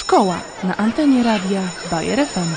Szkoła na antenie radia Bayer FM.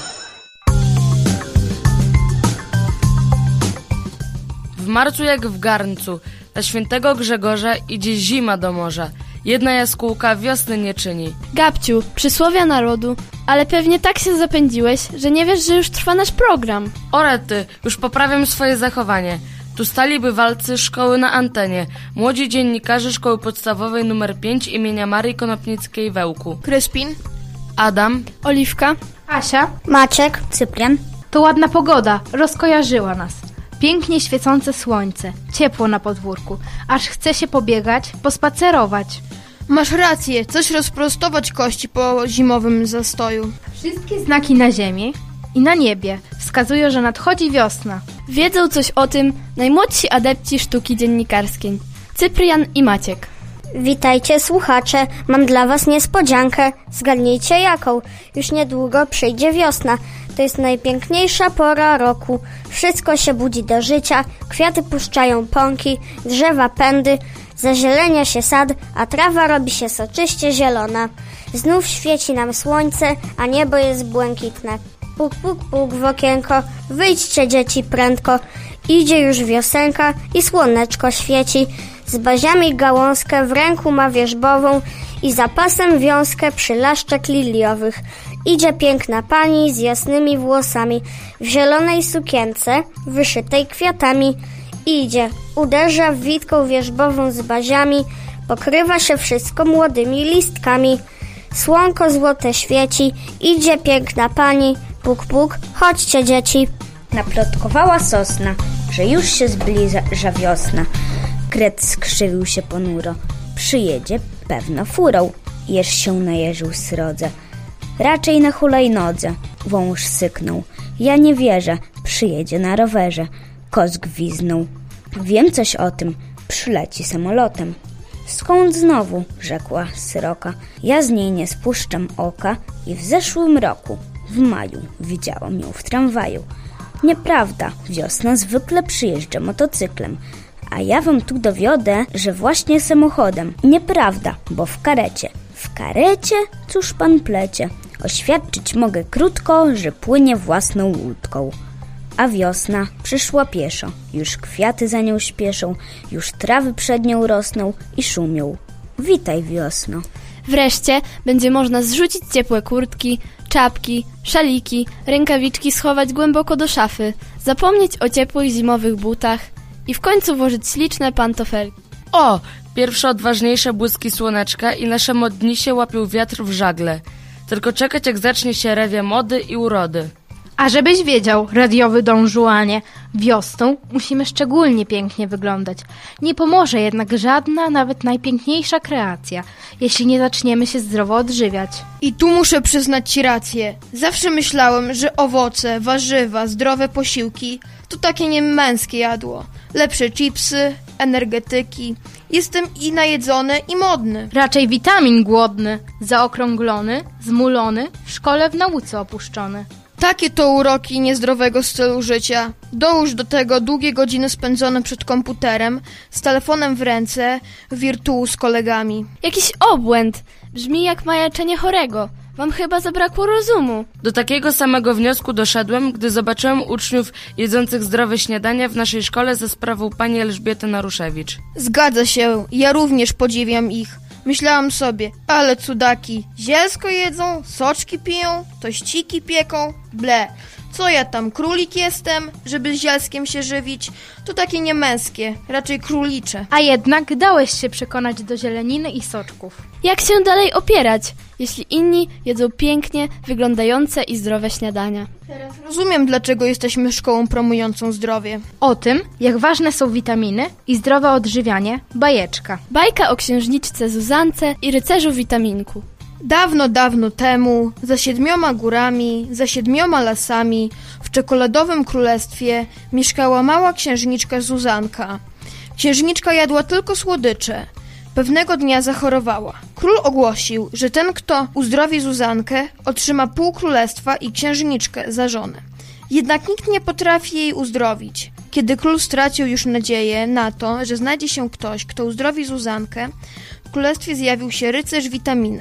W marcu jak w garncu, na świętego Grzegorza idzie zima do morza. Jedna jaskółka wiosny nie czyni. Gabciu, przysłowia narodu, ale pewnie tak się zapędziłeś, że nie wiesz, że już trwa nasz program. O rety, już poprawiam swoje zachowanie. Tu stali bywalcy szkoły na antenie, młodzi dziennikarze szkoły podstawowej nr 5 imienia Marii Konopnickiej-Wełku. Kryspin, Adam, Oliwka, Asia, Maciek, Cyprian. To ładna pogoda, rozkojarzyła nas. Pięknie świecące słońce, ciepło na podwórku, aż chce się pobiegać, pospacerować. masz rację, coś rozprostować kości po zimowym zastoju. Wszystkie znaki na ziemi i na niebie wskazują, że nadchodzi wiosna. Wiedzą coś o tym najmłodsi adepci sztuki dziennikarskiej, Cyprian i Maciek. Witajcie słuchacze, mam dla was niespodziankę. Zgadnijcie jaką. Już niedługo przyjdzie wiosna. To jest najpiękniejsza pora roku. Wszystko się budzi do życia, kwiaty puszczają pąki, drzewa pędy, zazielenia się sad, a trawa robi się soczyście zielona. Znów świeci nam słońce, a niebo jest błękitne. Puk, puk, puk w okienko, wyjdźcie dzieci prędko. Idzie już wiosenka i słoneczko świeci. Z baziami gałązkę w ręku ma wierzbową i za pasem wiązkę przylaszczek liliowych. Idzie piękna pani z jasnymi włosami, w zielonej sukience, wyszytej kwiatami. Idzie, uderza w witką wierzbową z baziami, pokrywa się wszystko młodymi listkami. Słonko złote świeci, idzie piękna pani, puk, puk, chodźcie dzieci. Naplotkowała sosna, że już się zbliża wiosna. Kret skrzywił się ponuro. Przyjedzie pewno furą. Jeż się najeżył srodze. Raczej na hulajnodze. Wąż syknął. Ja nie wierzę. Przyjedzie na rowerze. Koz gwiznął. Wiem coś o tym. Przyleci samolotem. Skąd znowu? Rzekła sroka. Ja z niej nie spuszczam oka i w zeszłym roku, w maju, widziałam ją w tramwaju. Nieprawda. Wiosna zwykle przyjeżdża motocyklem. A ja wam tu dowiodę, że właśnie samochodem. Nieprawda, bo w karecie. W karecie? Cóż pan plecie? Oświadczyć mogę krótko, że płynie własną łódką. A wiosna przyszła pieszo. Już kwiaty za nią śpieszą, już trawy przed nią rosną i szumią. Witaj, wiosno. Wreszcie będzie można zrzucić ciepłe kurtki, czapki, szaliki, rękawiczki schować głęboko do szafy, zapomnieć o ciepłych zimowych butach i w końcu włożyć śliczne pantofelki. O, pierwsze odważniejsze błyski słoneczka i nasze modnisie łapią wiatr w żagle. Tylko czekać jak zacznie się rewia mody i urody. A żebyś wiedział, radiowy Don Juanie, wiosną musimy szczególnie pięknie wyglądać. Nie pomoże jednak żadna, nawet najpiękniejsza kreacja, jeśli nie zaczniemy się zdrowo odżywiać. I tu muszę przyznać ci rację. Zawsze myślałem, że owoce, warzywa, zdrowe posiłki to takie niemęskie jadło. Lepsze chipsy, energetyki. Jestem i najedzony, i modny. Raczej witamin głodny, zaokrąglony, zmulony, w szkole w nauce opuszczony. Takie to uroki niezdrowego stylu życia. Dołóż do tego długie godziny spędzone przed komputerem, z telefonem w ręce, wirtuł z kolegami. Jakiś obłęd! Brzmi jak majaczenie chorego. Wam chyba zabrakło rozumu. Do takiego samego wniosku doszedłem, gdy zobaczyłem uczniów jedzących zdrowe śniadania w naszej szkole za sprawą pani Elżbiety Naruszewicz. Zgadza się, ja również podziwiam ich. Myślałam sobie, ale cudaki, zielsko jedzą, soczki piją, tościki pieką, ble. Co ja tam, królik jestem, żeby zielskiem się żywić? To takie niemęskie, raczej królicze. A jednak dałeś się przekonać do zieleniny i soczków. Jak się dalej opierać, jeśli inni jedzą pięknie wyglądające i zdrowe śniadania? Teraz rozumiem, dlaczego jesteśmy szkołą promującą zdrowie. O tym, jak ważne są witaminy i zdrowe odżywianie, bajeczka. Bajka o księżniczce Zuzance i rycerzu Witaminku. Dawno, dawno temu, za 7 górami, za 7 lasami, w czekoladowym królestwie mieszkała mała księżniczka Zuzanka. Księżniczka jadła tylko słodycze. Pewnego dnia zachorowała. Król ogłosił, że ten, kto uzdrowi Zuzankę, otrzyma pół królestwa i księżniczkę za żonę. Jednak nikt nie potrafi jej uzdrowić. Kiedy król stracił już nadzieję na to, że znajdzie się ktoś, kto uzdrowi Zuzankę, w królestwie zjawił się rycerz Witaminek.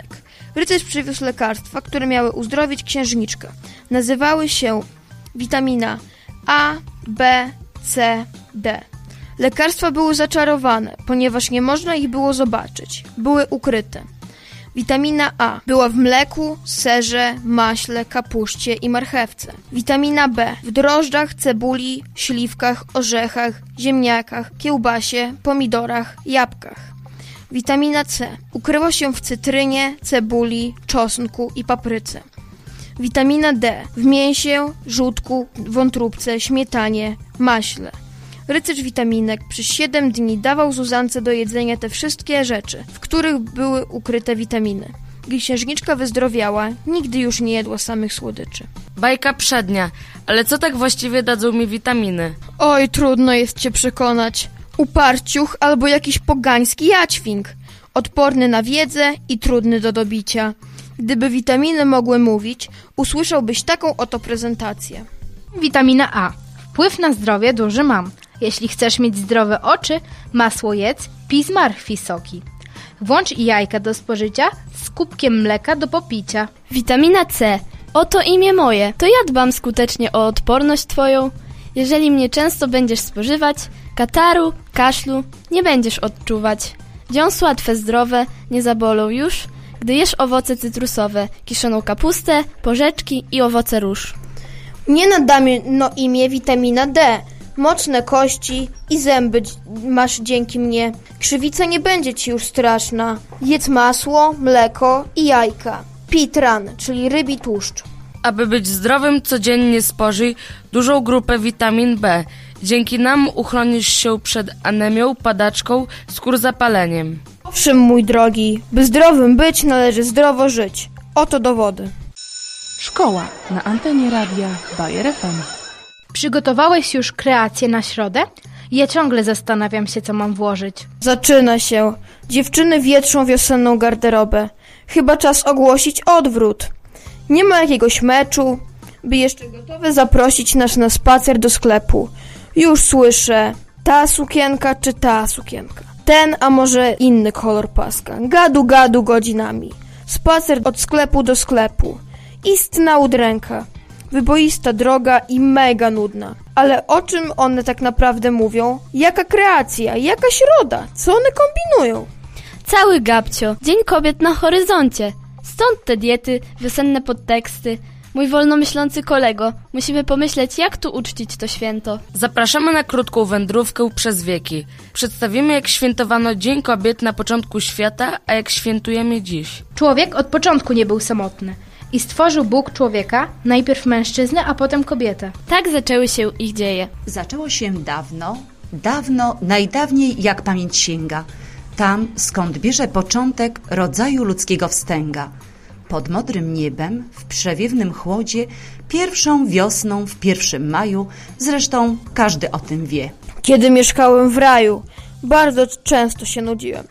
Rycerz przywiózł lekarstwa, które miały uzdrowić księżniczkę. Nazywały się witamina A, B, C, D. Lekarstwa były zaczarowane, ponieważ nie można ich było zobaczyć. Były ukryte. Witamina A była w mleku, serze, maśle, kapuście i marchewce. Witamina B w drożdżach, cebuli, śliwkach, orzechach, ziemniakach, kiełbasie, pomidorach, jabłkach. Witamina C ukryła się w cytrynie, cebuli, czosnku i papryce. Witamina D w mięsie, żółtku, wątróbce, śmietanie, maśle. Rycerz witaminek przez 7 dni dawał Zuzance do jedzenia te wszystkie rzeczy, w których były ukryte witaminy. Gdy księżniczka wyzdrowiała, nigdy już nie jadła samych słodyczy. Bajka przednia, ale co tak właściwie dadzą mi witaminy? Oj, trudno jest cię przekonać. Uparciuch albo jakiś pogański jaćwink. Odporny na wiedzę i trudny do dobicia. Gdyby witaminy mogły mówić, usłyszałbyś taką oto prezentację. Witamina A. Wpływ na zdrowie duży mam. Jeśli chcesz mieć zdrowe oczy, masło jedz, pij z marchwi soki. Włącz jajka do spożycia z kubkiem mleka do popicia. Witamina C. Oto imię moje. To ja dbam skutecznie o odporność twoją. Jeżeli mnie często będziesz spożywać, kataru, kaszlu nie będziesz odczuwać. Dziąsła twe zdrowe nie zabolą już, gdy jesz owoce cytrusowe, kiszoną kapustę, porzeczki i owoce róż. Nie nadamy imię witamina D. Mocne kości i zęby masz dzięki mnie. Krzywica nie będzie ci już straszna. Jedz masło, mleko i jajka. Pij tran, czyli rybi tłuszcz. Aby być zdrowym, codziennie spożyj dużą grupę witamin B. Dzięki nam uchronisz się przed anemią, padaczką, skórzapaleniem. Owszem, mój drogi, by zdrowym być, należy zdrowo żyć. Oto dowody. Szkoła na antenie radia Bayer FM. Przygotowałeś już kreację na środę? Ja ciągle zastanawiam się, co mam włożyć. Zaczyna się. Dziewczyny wietrzą wiosenną garderobę. Chyba czas ogłosić odwrót. Nie ma jakiegoś meczu, by jeszcze gotowe zaprosić nas na spacer do sklepu. Już słyszę, ta sukienka czy ta sukienka. Ten, a może inny kolor paska. Gadu godzinami. Spacer od sklepu do sklepu. Istna udręka. Wyboista droga i mega nudna. Ale o czym one tak naprawdę mówią? Jaka kreacja? Jaka środa? Co one kombinują? Cały gabcio, Dzień Kobiet na horyzoncie. Stąd te diety, wiosenne podteksty. Mój wolnomyślący kolego, musimy pomyśleć, jak tu uczcić to święto. Zapraszamy na krótką wędrówkę przez wieki. Przedstawimy, jak świętowano Dzień Kobiet na początku świata, a jak świętujemy dziś. Człowiek od początku nie był samotny. I stworzył Bóg człowieka, najpierw mężczyznę, a potem kobietę. Tak zaczęły się ich dzieje. Zaczęło się dawno, najdawniej jak pamięć sięga. Tam, skąd bierze początek rodzaju ludzkiego wstęga. Pod modrym niebem, w przewiewnym chłodzie, pierwszą wiosną w 1 maju, zresztą każdy o tym wie. Kiedy mieszkałem w raju, bardzo często się nudziłem.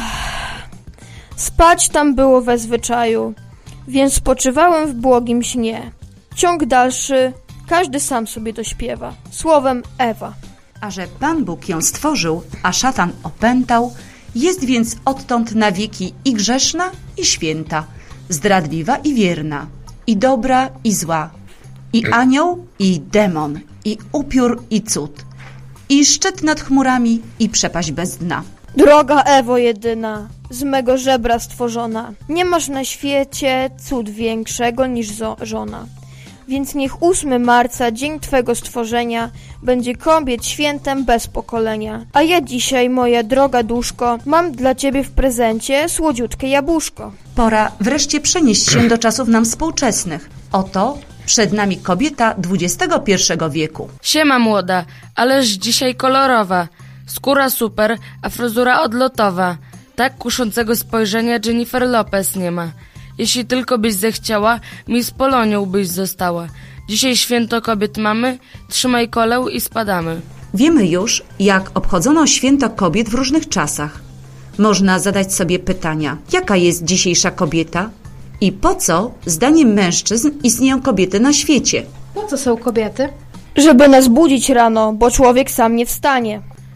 Spać tam było we zwyczaju, więc spoczywałem w błogim śnie. Ciąg dalszy, każdy sam sobie dośpiewa. Słowem Ewa. A że Pan Bóg ją stworzył, a szatan opętał, jest więc odtąd na wieki i grzeszna, i święta, zdradliwa i wierna, i dobra, i zła, i anioł, i demon, i upiór, i cud, i szczyt nad chmurami, i przepaść bez dna. Droga Ewo jedyna, z mego żebra stworzona, nie masz na świecie cud większego niż żona. Więc niech 8 marca, dzień Twego stworzenia, będzie kobiet świętem bez pokolenia. A ja dzisiaj, moja droga duszko, mam dla Ciebie w prezencie słodziutkie jabłuszko. Pora wreszcie przenieść się do czasów nam współczesnych. Oto przed nami kobieta XXI wieku. Siema młoda, ależ dzisiaj kolorowa. Skóra super, a fryzura odlotowa. Tak kuszącego spojrzenia Jennifer Lopez nie ma. Jeśli tylko byś zechciała, Miss Polonią byś została. Dzisiaj święto kobiet mamy, trzymaj kolę i spadamy. Wiemy już, jak obchodzono święto kobiet w różnych czasach. Można zadać sobie pytania, jaka jest dzisiejsza kobieta i po co, zdaniem mężczyzn, istnieją kobiety na świecie. Po co są kobiety? Żeby nas budzić rano, bo człowiek sam nie wstanie.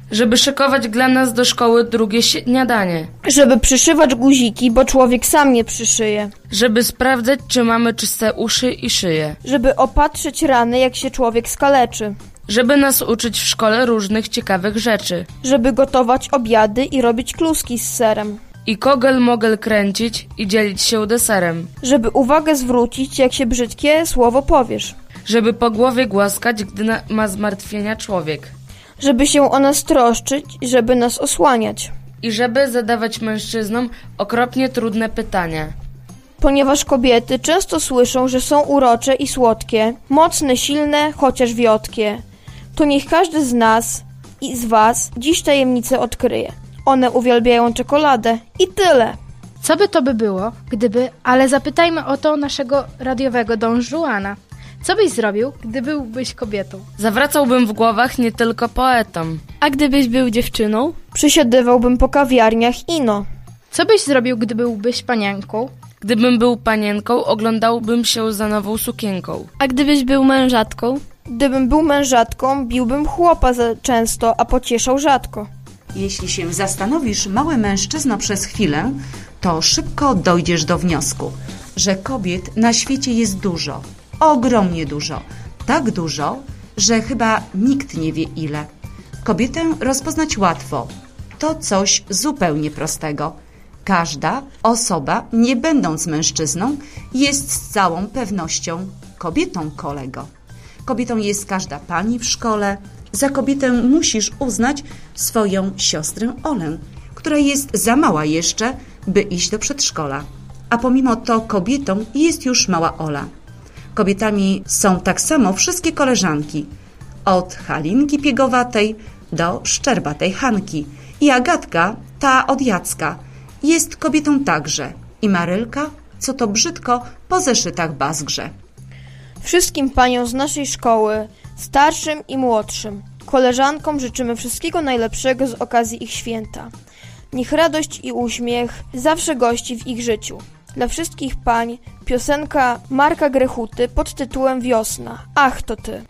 Żeby szykować dla nas do szkoły drugie śniadanie. Żeby przyszywać guziki, bo człowiek sam nie przyszyje. Żeby sprawdzać, czy mamy czyste uszy i szyję. Żeby opatrzyć rany, jak się człowiek skaleczy. Żeby nas uczyć w szkole różnych ciekawych rzeczy. Żeby gotować obiady i robić kluski z serem. I kogel-mogel kręcić i dzielić się deserem. Żeby uwagę zwrócić, jak się brzydkie słowo powiesz. Żeby po głowie głaskać, gdy ma zmartwienia człowiek. Żeby się o nas troszczyć, żeby nas osłaniać. I żeby zadawać mężczyznom okropnie trudne pytania. Ponieważ kobiety często słyszą, że są urocze i słodkie, mocne, silne, chociaż wiotkie, to niech każdy z nas i z was dziś tajemnicę odkryje. One uwielbiają czekoladę i tyle. Co by to było, gdyby... Ale zapytajmy o to naszego radiowego Don Juana. Co byś zrobił, gdy byłbyś kobietą? Zawracałbym w głowach nie tylko poetom. A gdybyś był dziewczyną? Przysiadywałbym po kawiarniach ino. Co byś zrobił, gdy byłbyś panienką? Gdybym był panienką, oglądałbym się za nową sukienką. A gdybyś był mężatką? Gdybym był mężatką, biłbym chłopa za często, a pocieszał rzadko. Jeśli się zastanowisz, mały mężczyzno, przez chwilę, to szybko dojdziesz do wniosku, że kobiet na świecie jest dużo, ogromnie dużo, tak dużo, że chyba nikt nie wie ile. Kobietę rozpoznać łatwo, to coś zupełnie prostego. Każda osoba, nie będąc mężczyzną, jest z całą pewnością kobietą, kolego. Kobietą jest każda pani w szkole. Za kobietę musisz uznać swoją siostrę Olę, która jest za mała jeszcze, by iść do przedszkola. A pomimo to kobietą jest już mała Ola. Kobietami są tak samo wszystkie koleżanki. Od Halinki Piegowatej do Szczerbatej Hanki. I Agatka, ta od Jacka, jest kobietą także. I Marylka, co to brzydko, po zeszytach bazgrze. Wszystkim paniom z naszej szkoły, starszym i młodszym, koleżankom życzymy wszystkiego najlepszego z okazji ich święta. Niech radość i uśmiech zawsze gości w ich życiu. Dla wszystkich pań piosenka Marka Grechuty pod tytułem Wiosna. Ach, to ty.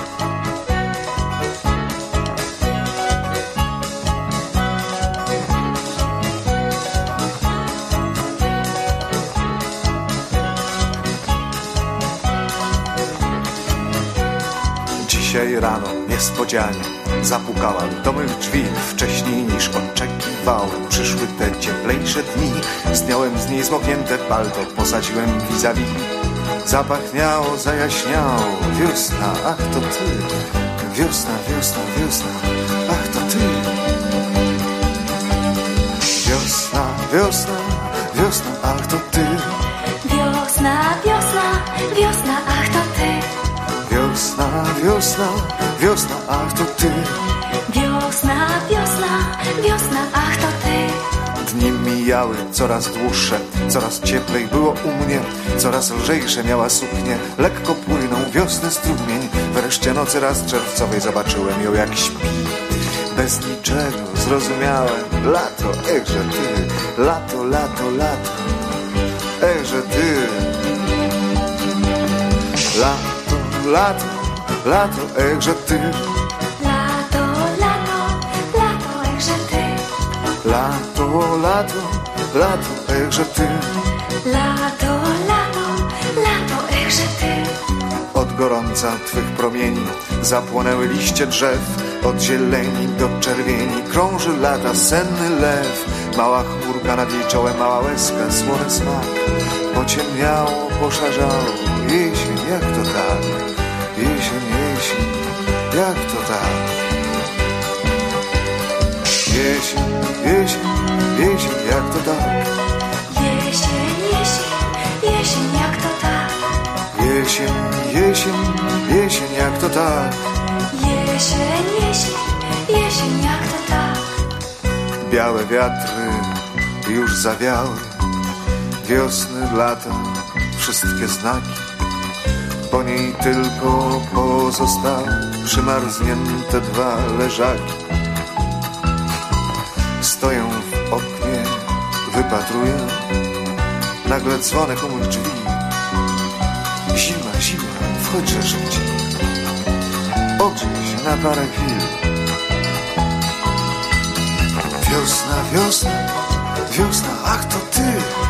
Dzisiaj rano niespodzianie zapukałem do mych drzwi. Wcześniej niż oczekiwałem przyszły te cieplejsze dni. Zdjąłem z niej zmoknięte palto, posadziłem vis-a-vis. Zapachniało, zajaśniało, wiosna, ach to ty. Wiosna, wiosna, wiosna, ach to ty. Wiosna, wiosna, wiosna, ach to ty. Wiosna, wiosna, wiosna, ach to ty. Wiosna, wiosna, wiosna, ach to ty. Wiosna, wiosna, wiosna, ach to ty. Dni mijały coraz dłuższe, coraz cieplej było u mnie, coraz lżejsze miała suknie, lekko płynął wiosny strumień. Wreszcie nocy raz czerwcowej zobaczyłem ją jak śpi. Bez niczego zrozumiałem, lato, echże ty, lato, lato, lato, echże ty. Lato, lato, lato, echże ty. Lato, lato, lato, echże ty. Lato, lato, lato, echże ty. Lato, lato, lato, echże ty. Od gorąca twych promieni zapłonęły liście drzew. Od zieleni do czerwieni krąży lata senny lew. Mała chmurka nad jej czołem, mała łezka, słony smak. Pociemniało, poszarzało, jesień, jak to tak? Jesień, jesień, jak to tak? Jesień, jesień, jesień, jak to tak? Jesień, jesień, jesień, jak to tak? Jesień, jesień, jesień, jak to tak? Jesień, jesień, jesień, jak to tak? Białe wiatry już zawiały, wiosny, lata, wszystkie znaki. Po niej tylko pozostały przymarznięte dwa leżaki. Stoję w oknie, wypatruję, nagle dzwonek u mych drzwi. Zima, zima, wchodźże szybciej, ogrzej się na parę chwil. Wiosna, wiosna, wiosna, ach to ty.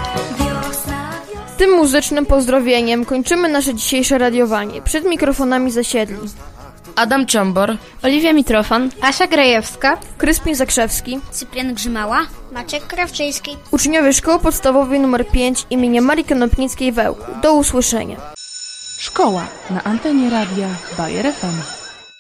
Tym muzycznym pozdrowieniem kończymy nasze dzisiejsze radiowanie. Przed mikrofonami zasiedli Adam Ciombor, Oliwia Mitrofan, Asia Grajewska, Kryspin Zakrzewski, Cyprian Grzymała, Maciek Krawczyński. uczniowie Szkoły Podstawowej nr 5 imienia Marii Konopnickiej w Ełku. Do usłyszenia. Szkoła na antenie radia Bayer FM.